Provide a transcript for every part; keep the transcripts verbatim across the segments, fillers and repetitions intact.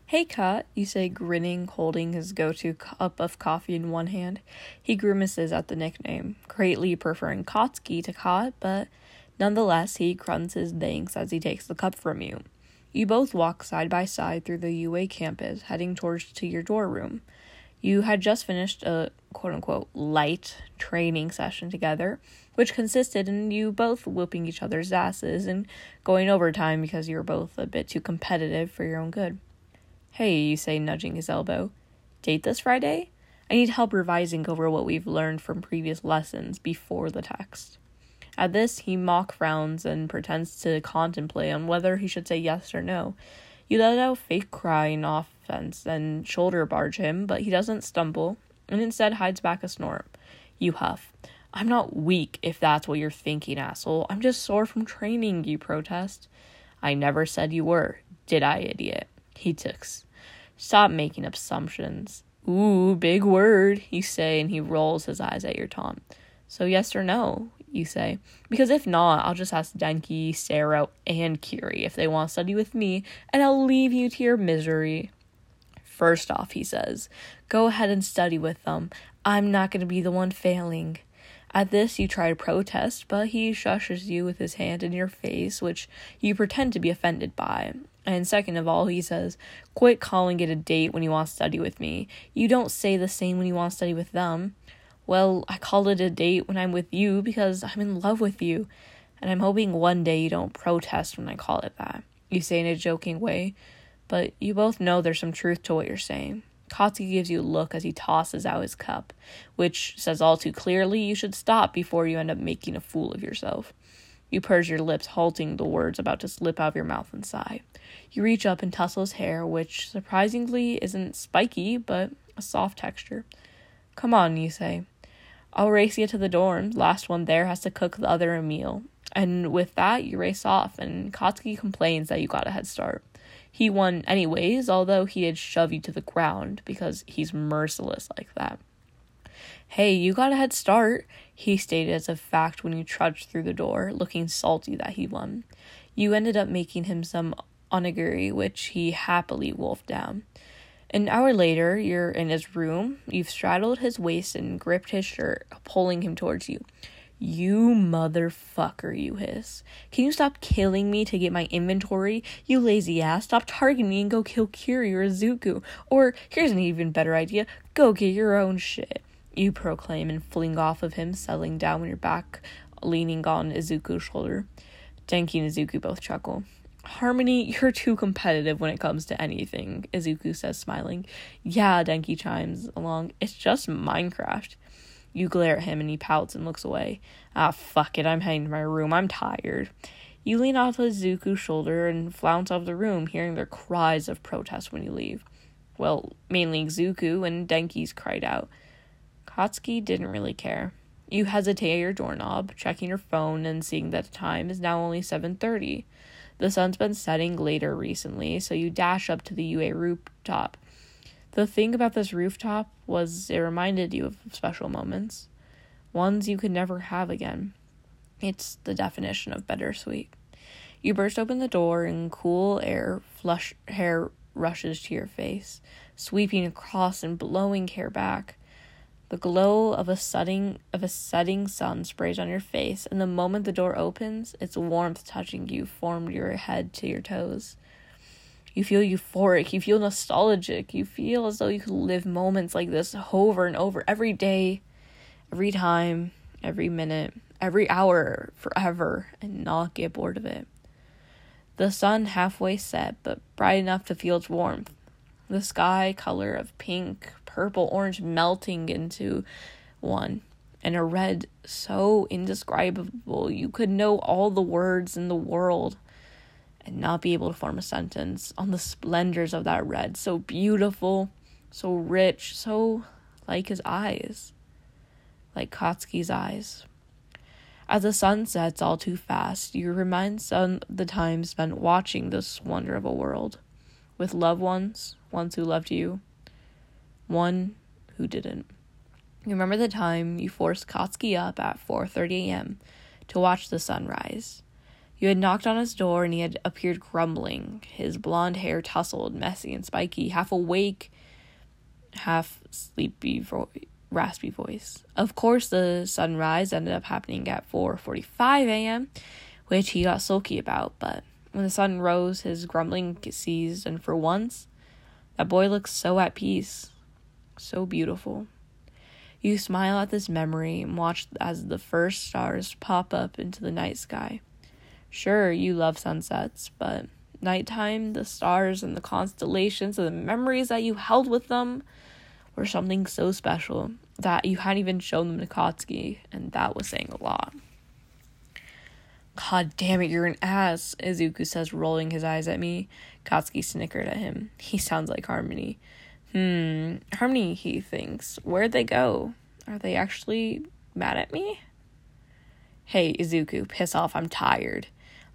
Hey, Kat, you say, grinning, holding his go-to cup of coffee in one hand. He grimaces at the nickname, greatly preferring Kotsky to Kat, but nonetheless he grunts his thanks as he takes the cup from you. You both walk side by side through the U A campus, heading towards to your dorm room. You had just finished a quote-unquote light training session together, which consisted in you both whooping each other's asses and going overtime because you were both a bit too competitive for your own good. Hey, you say, nudging his elbow. Date this Friday? I need help revising over what we've learned from previous lessons before the text. At this, he mock frowns and pretends to contemplate on whether he should say yes or no. You let out a fake cry in offense and shoulder barge him, but he doesn't stumble, and instead hides back a snort. You huff. I'm not weak, if that's what you're thinking, asshole. I'm just sore from training, you protest. I never said you were, did I, idiot? He ticks. Stop making assumptions. Ooh, big word, you say, and he rolls his eyes at your taunt. So yes or no, you say. Because if not, I'll just ask Denki, Sarah, and Kiri if they want to study with me, and I'll leave you to your misery. First off, he says, go ahead and study with them. I'm not going to be the one failing. At this, you try to protest, but he shushes you with his hand in your face, which you pretend to be offended by. And second of all, he says, quit calling it a date when you want to study with me. You don't say the same when you want to study with them. Well, I call it a date when I'm with you because I'm in love with you. And I'm hoping one day you don't protest when I call it that. You say in a joking way, but you both know there's some truth to what you're saying. Kotsky gives you a look as he tosses out his cup, which says all too clearly you should stop before you end up making a fool of yourself. You purse your lips, halting the words about to slip out of your mouth and sigh. You reach up and tussle his hair, which surprisingly isn't spiky, but a soft texture. Come on, you say. I'll race you to the dorm. Last one there has to cook the other a meal. And with that, you race off, and Kotsky complains that you got a head start. He won anyways, although he did shove you to the ground, because he's merciless like that. Hey, you got a head start, he stated as a fact when you trudged through the door, looking salty that he won. You ended up making him some onigiri, which he happily wolfed down. An hour later, you're in his room, you've straddled his waist and gripped his shirt, pulling him towards you. You motherfucker, you hiss. Can you stop killing me to get my inventory? You lazy ass, stop targeting me and go kill Kiri or Izuku. Or, here's an even better idea, go get your own shit. You proclaim and fling off of him, settling down on your back, leaning on Izuku's shoulder. Denki and Izuku both chuckle. Harmony, you're too competitive when it comes to anything, Izuku says, smiling. Yeah, Denki chimes along, it's just Minecraft. You glare at him and he pouts and looks away. Ah, fuck it, I'm heading to my room, I'm tired. You lean off Izuku's shoulder and flounce out of the room, hearing their cries of protest when you leave. Well, mainly Izuku, and Denki's cried out. Kotsky didn't really care. You hesitate at your doorknob, checking your phone and seeing that the time is now only seven thirty. The sun's been setting later recently, so you dash up to the U A rooftop. The thing about this rooftop was it reminded you of special moments, ones you could never have again. It's the definition of bittersweet. You burst open the door and cool air, flush hair rushes to your face, sweeping across and blowing hair back. The glow of a setting of a setting sun sprays on your face, and the moment the door opens, its warmth touching you formed your head to your toes. You feel euphoric, you feel nostalgic, you feel as though you could live moments like this over and over every day, every time, every minute, every hour, forever, and not get bored of it. The sun halfway set, but bright enough to feel its warmth. The sky color of pink, purple, orange melting into one, and a red so indescribable you could know all the words in the world and not be able to form a sentence on the splendors of that red, so beautiful, so rich, so like his eyes, like Kotsky's eyes. As the sun sets all too fast, you remind some the time spent watching this wonder of a world, with loved ones, ones who loved you, one who didn't. You remember the time you forced Kotsky up at four thirty a.m. to watch the sunrise. You had knocked on his door, and he had appeared grumbling, his blonde hair tousled, messy, and spiky, half awake, half sleepy, vo- raspy voice. Of course, the sunrise ended up happening at four forty-five a.m., which he got sulky about, but when the sun rose, his grumbling ceased, and for once, that boy looked so at peace, so beautiful. You smile at this memory and watch as the first stars pop up into the night sky. Sure, you love sunsets, but nighttime, the stars and the constellations and the memories that you held with them were something so special that you hadn't even shown them to Katsuki, and that was saying a lot. God damn it, you're an ass, Izuku says, rolling his eyes at me. Katsuki snickered at him. He sounds like Harmony. Hmm, Harmony, he thinks. Where'd they go? Are they actually mad at me? Hey, Izuku, piss off, I'm tired,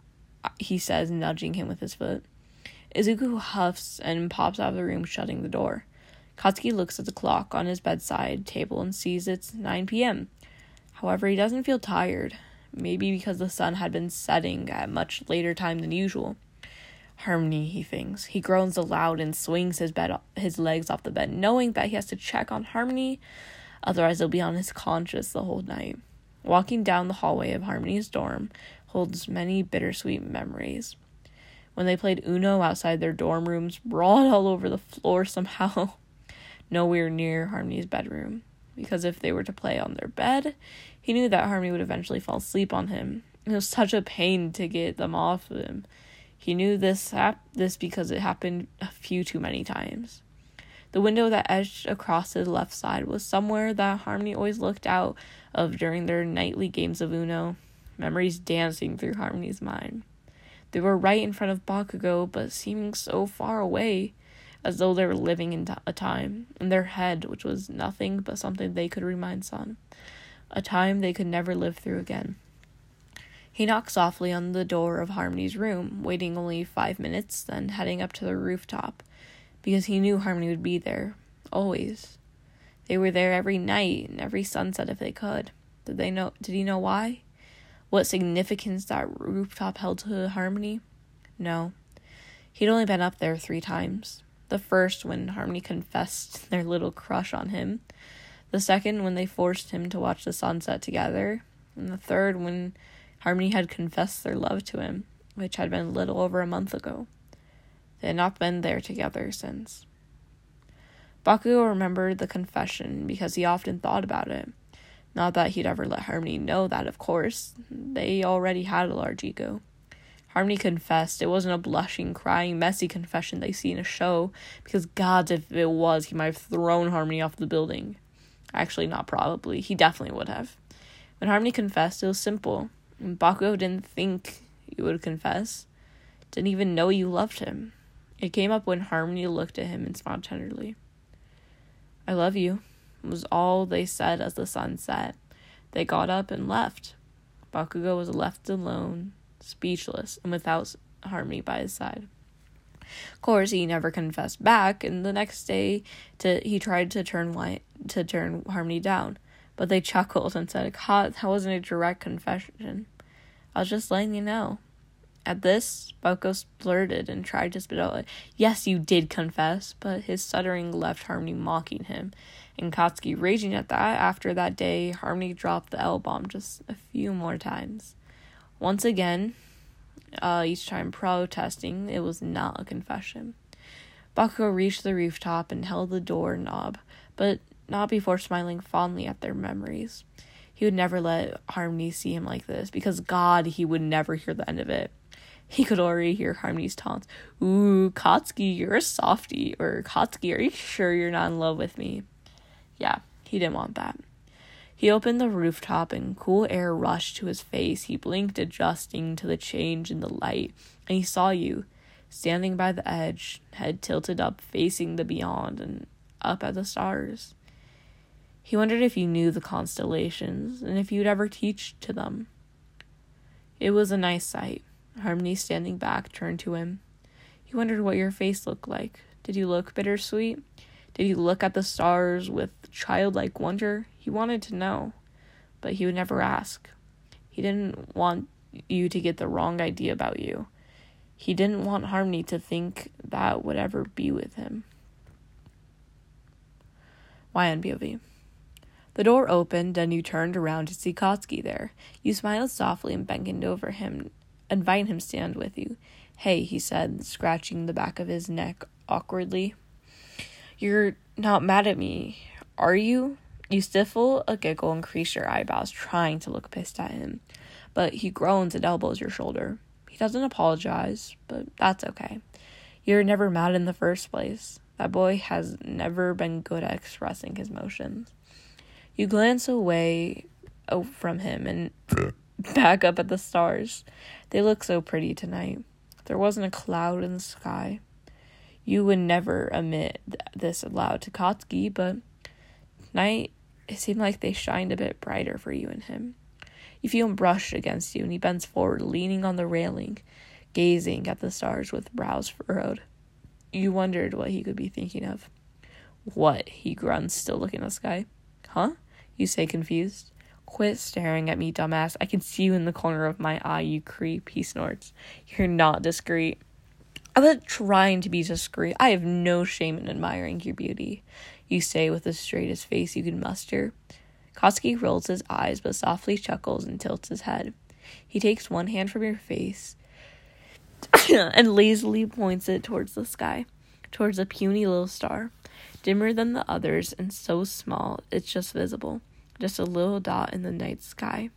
he says, nudging him with his foot. Izuku huffs and pops out of the room, shutting the door. Katsuki looks at the clock on his bedside table and sees it's nine p.m. However, he doesn't feel tired, maybe because the sun had been setting at a much later time than usual. Harmony, he thinks. He groans aloud and swings his bed, his legs off the bed, knowing that he has to check on Harmony, otherwise he'll be on his conscience the whole night. Walking down the hallway of Harmony's dorm holds many bittersweet memories. When they played Uno outside their dorm rooms, sprawled all over the floor somehow, nowhere near Harmony's bedroom, because if they were to play on their bed, he knew that Harmony would eventually fall asleep on him. It was such a pain to get them off of him. He knew this hap- this because it happened a few too many times. The window that edged across his left side was somewhere that Harmony always looked out of during their nightly games of Uno, memories dancing through Harmony's mind. They were right in front of Bakugo, but seeming so far away, as though they were living in t- a time, in their head, which was nothing but something they could remind Sun, a time they could never live through again. He knocked softly on the door of Harmony's room, waiting only five minutes, then heading up to the rooftop, because he knew Harmony would be there, always. They were there every night and every sunset if they could. Did they know? Did he know why? What significance that rooftop held to Harmony? No. He'd only been up there three times. The first when Harmony confessed their little crush on him. The second when they forced him to watch the sunset together. And the third when Harmony had confessed their love to him, which had been a little over a month ago. They had not been there together since. Bakugo remembered the confession because he often thought about it. Not that he'd ever let Harmony know that, of course. They already had a large ego. Harmony confessed. It wasn't a blushing, crying, messy confession they see in a show, because gods, if it was, he might have thrown Harmony off the building. Actually, not probably. He definitely would have. When Harmony confessed, it was simple. And Bakugo didn't think you would confess. Didn't even know you loved him. It came up when Harmony looked at him and smiled tenderly. I love you, was all they said as the sun set. They got up and left. Bakugo was left alone, speechless, and without Harmony by his side. Of course, he never confessed back, and the next day to, he tried to turn white, to turn Harmony down, but they chuckled and said, God, that wasn't a direct confession. I was just letting you know. At this, Bakugo blurted and tried to spit out, yes, you did confess, but his stuttering left Harmony mocking him, and Katsuki raging at that. After that day, Harmony dropped the L-bomb just a few more times. Once again, uh, each time protesting, it was not a confession. Bakugo reached the rooftop and held the door knob, but not before smiling fondly at their memories. He would never let Harmony see him like this, because God, he would never hear the end of it. He could already hear Harmony's taunts. Ooh, Katsuki, you're a softie. Or, Katsuki, are you sure you're not in love with me? Yeah, he didn't want that. He opened the rooftop and cool air rushed to his face. He blinked, adjusting to the change in the light, and he saw you, standing by the edge, head tilted up, facing the beyond and up at the stars. He wondered if you knew the constellations, and if you'd ever teach to them. It was a nice sight. Harmony, standing back, turned to him. He wondered what your face looked like. Did you look bittersweet? Did you look at the stars with childlike wonder? He wanted to know, but he would never ask. He didn't want you to get the wrong idea about you. He didn't want Harmony to think that would ever be with him. Y N P O V. The door opened, and you turned around to see Kotsky there. You smiled softly and beckoned over him, inviting him to stand with you. Hey, he said, scratching the back of his neck awkwardly. You're not mad at me, are you? You stifle a giggle and crease your eyebrows, trying to look pissed at him. But he groans and elbows your shoulder. He doesn't apologize, but that's okay. You're never mad in the first place. That boy has never been good at expressing his emotions. You glance away from him and back up at the stars. They look so pretty tonight. There wasn't a cloud in the sky. You would never admit th- this aloud to Kotsky, but tonight it seemed like they shined a bit brighter for you and him. You feel him brush against you, and he bends forward, leaning on the railing, gazing at the stars with brows furrowed. You wondered what he could be thinking of. What? He grunts, still looking at the sky. Huh? You say, confused. Quit staring at me, dumbass. I can see you in the corner of my eye, you creep, he snorts. You're not discreet. I'm not trying to be discreet. I have no shame in admiring your beauty, you say with the straightest face you can muster. Kotsky rolls his eyes, but softly chuckles and tilts his head. He takes one hand from your face and lazily points it towards the sky, towards a puny little star, dimmer than the others and so small it's just visible, just a little dot in the night sky.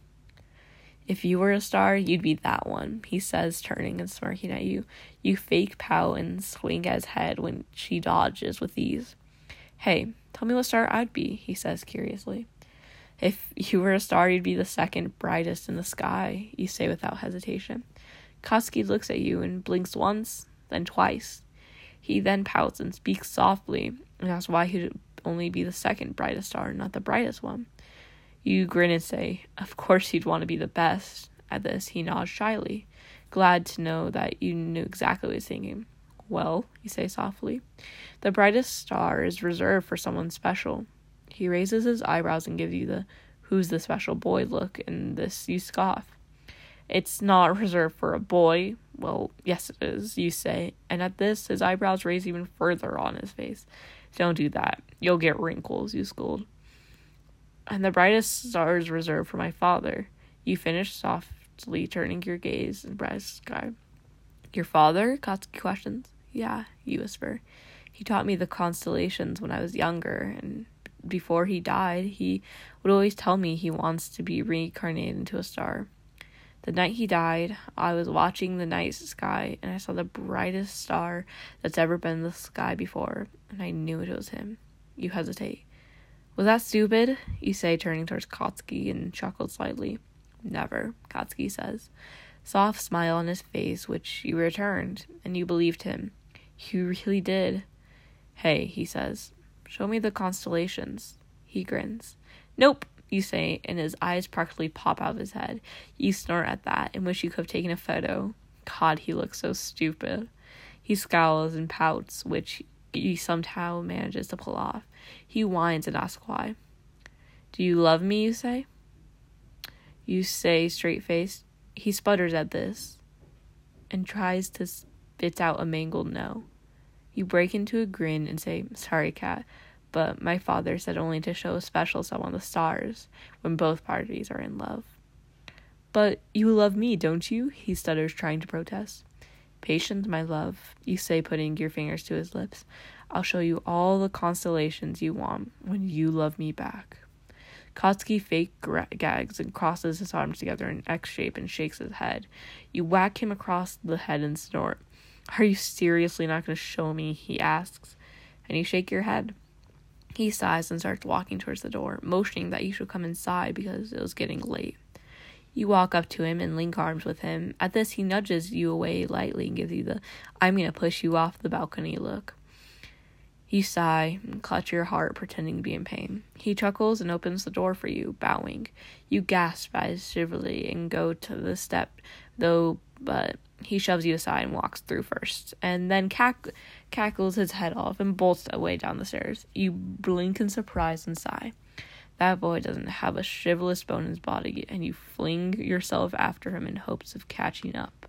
If you were a star, you'd be that one, he says, turning and smirking at you. You fake pout and swing at his head when she dodges with ease. Hey, tell me what star I'd be, he says curiously. If you were a star, you'd be the second brightest in the sky, you say without hesitation. Kotsky looks at you and blinks once, then twice. He then pouts and speaks softly and asks why he'd only be the second brightest star, not the brightest one. You grin and say, of course you'd want to be the best. At this, he nods shyly, glad to know that you knew exactly what he was thinking. Well, you say softly, the brightest star is reserved for someone special. He raises his eyebrows and gives you the who's the special boy look, and this you scoff. It's not reserved for a boy. Well, yes it is, you say, and at this his eyebrows raise even further on his face. Don't do that. You'll get wrinkles, you scold. And the brightest star is reserved for my father. You finish softly, turning your gaze in the brightest sky. Your father? Kotsky questions. Yeah, you whisper. He taught me the constellations when I was younger, and before he died, he would always tell me he wants to be reincarnated into a star. The night he died, I was watching the night sky, and I saw the brightest star that's ever been in the sky before, and I knew it was him. You hesitate. Was that stupid? You say, turning towards Kotsky, and chuckled slightly. Never, Kotsky says. Soft smile on his face, which you returned, and you believed him. You really did. Hey, he says, show me the constellations. He grins. Nope, you say, and his eyes practically pop out of his head. You snort at that and wish you could have taken a photo. God, he looks so stupid. He scowls and pouts, which he somehow manages to pull off. He whines and asks why. Do you love me, you say? You say, straight-faced. He sputters at this and tries to spit out a mangled no. You break into a grin and say, sorry, Kat, but my father said only to show a special someone the stars when both parties are in love. But you love me, don't you? He stutters, trying to protest. Patience, my love, you say, putting your fingers to his lips. I'll show you all the constellations you want when you love me back. Kotsky fake gra- gags and crosses his arms together in X shape and shakes his head. You whack him across the head and snort. Are you seriously not going to show me? He asks. And you shake your head. He sighs and starts walking towards the door, motioning that you should come inside because it was getting late. You walk up to him and link arms with him. At this, he nudges you away lightly and gives you the I'm going to push you off the balcony look. You sigh and clutch your heart, pretending to be in pain. He chuckles and opens the door for you, bowing. You gasp at his chivalry and go to the step, though, but he shoves you aside and walks through first, and then cack- cackles his head off and bolts away down the stairs. You blink in surprise and sigh. That boy doesn't have a shivelless bone in his body, and you fling yourself after him in hopes of catching up.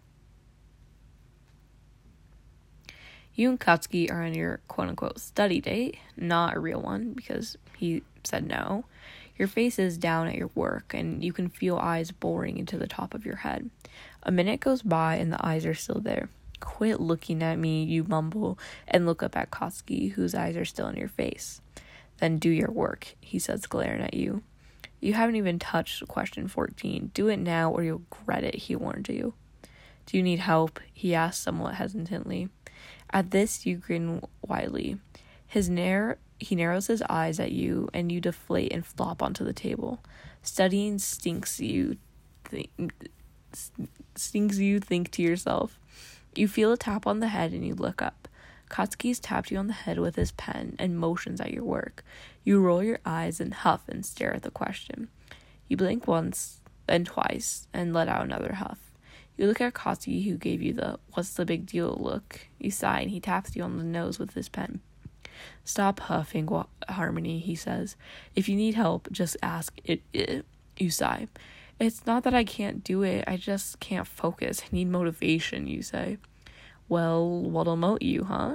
You and Katsuki are on your quote-unquote study date, not a real one, because he said no. Your face is down at your work, and you can feel eyes boring into the top of your head. A minute goes by, and the eyes are still there. Quit looking at me, you mumble, and look up at Katsuki, whose eyes are still in your face. Then do your work, he says, glaring at you. You haven't even touched question fourteen. Do it now or you'll regret it, he warned you. Do you need help? He asked somewhat hesitantly. At this, you grin widely. His narr- he narrows his eyes at you, and you deflate and flop onto the table. Studying stinks you, th- stinks you think to yourself. You feel a tap on the head, and you look up. Katsuki's tapped you on the head with his pen and motions at your work. You roll your eyes and huff and stare at the question. You blink once, then twice, and let out another huff. You look at Katsuki, who gave you the "what's the big deal" look. You sigh, and he taps you on the nose with his pen. Stop huffing, Harmony, he says. If you need help, just ask. It, it. You sigh. It's not that I can't do it, I just can't focus. I need motivation, you say. Well, what'll mote you, huh?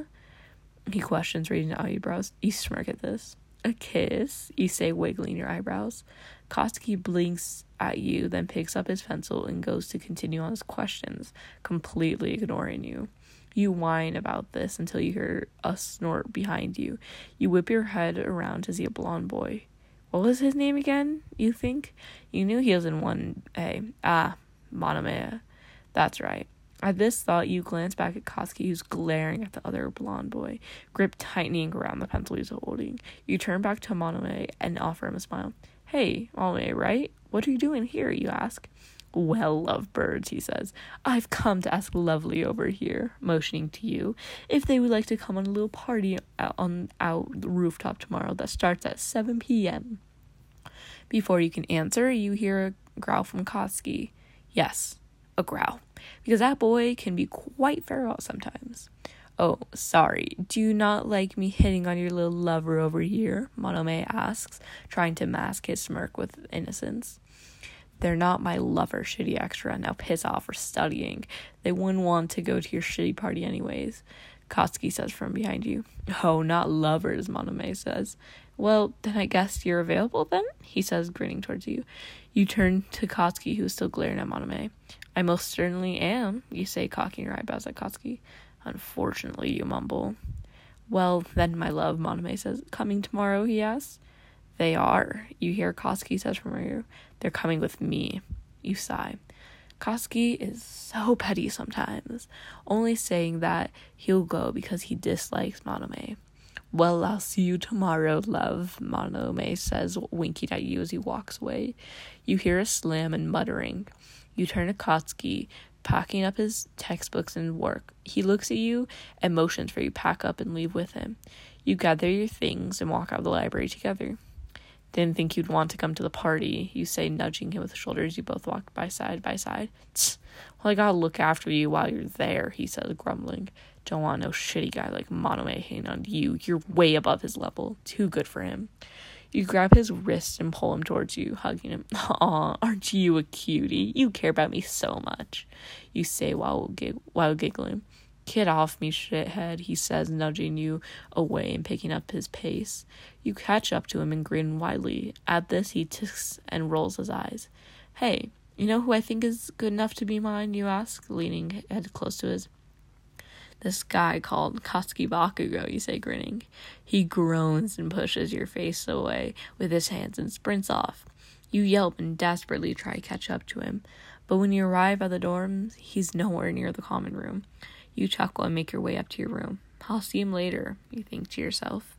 He questions, raising eyebrows. You smirk at this. A kiss, you say, wiggling your eyebrows. Katsuki blinks at you, then picks up his pencil and goes to continue on his questions, completely ignoring you. You whine about this until you hear a snort behind you. You whip your head around to see a blonde boy. What was his name again, you think? You knew he was in one A. Ah, Monomea. That's right. At this thought, you glance back at Katsuki, who's glaring at the other blonde boy, grip tightening around the pencil he's holding. You turn back to Monome and offer him a smile. Hey, Monome, right? What are you doing here, you ask. Well, lovebirds, he says, I've come to ask Lovely over here, motioning to you, if they would like to come on a little party out on out the rooftop tomorrow that starts at seven p.m. Before you can answer, you hear a growl from Katsuki. Yes, a growl, because that boy can be quite feral sometimes. Oh, sorry, do you not like me hitting on your little lover over here? Monome asks, trying to mask his smirk with innocence. They're not my lover, shitty extra. Now piss off for studying. They wouldn't want to go to your shitty party anyways, Katsuki says from behind you. Oh, not lovers, Monome says. Well, then I guess you're available then? He says, grinning towards you. You turn to Katsuki, who's still glaring at Monome. I most certainly am, you say, cocking your eyebrows at Katsuki. Unfortunately, you mumble. Well, then, my love, Monome says. Coming tomorrow, he asks. They are, you hear Katsuki says from you. They're coming with me. You sigh. Katsuki is so petty sometimes, only saying that he'll go because he dislikes Monome. Well, I'll see you tomorrow, love, Monome says, winking at you as he walks away. You hear a slam and muttering. You turn to Katsuki, packing up his textbooks and work. He looks at you and motions for you to pack up and leave with him. You gather your things and walk out of the library together. Didn't think you'd want to come to the party, you say, nudging him with the shoulders. You both walk by side by side. Tsk. Well, I gotta look after you while you're there, he says, grumbling. Don't want no shitty guy like Monome hanging on you. You're way above his level. Too good for him. You grab his wrist and pull him towards you, hugging him. Aw, aren't you a cutie? You care about me so much, you say while, gig- while giggling. Get off me, shithead, he says, nudging you away and picking up his pace. You catch up to him and grin widely. At this, he ticks and rolls his eyes. Hey, you know who I think is good enough to be mine, you ask, leaning head close to his. This guy called Katsuki Bakugo, you say, grinning. He groans and pushes your face away with his hands and sprints off. You yelp and desperately try to catch up to him, but when you arrive at the dorms, he's nowhere near the common room. You chuckle and make your way up to your room. I'll see him later, you think to yourself.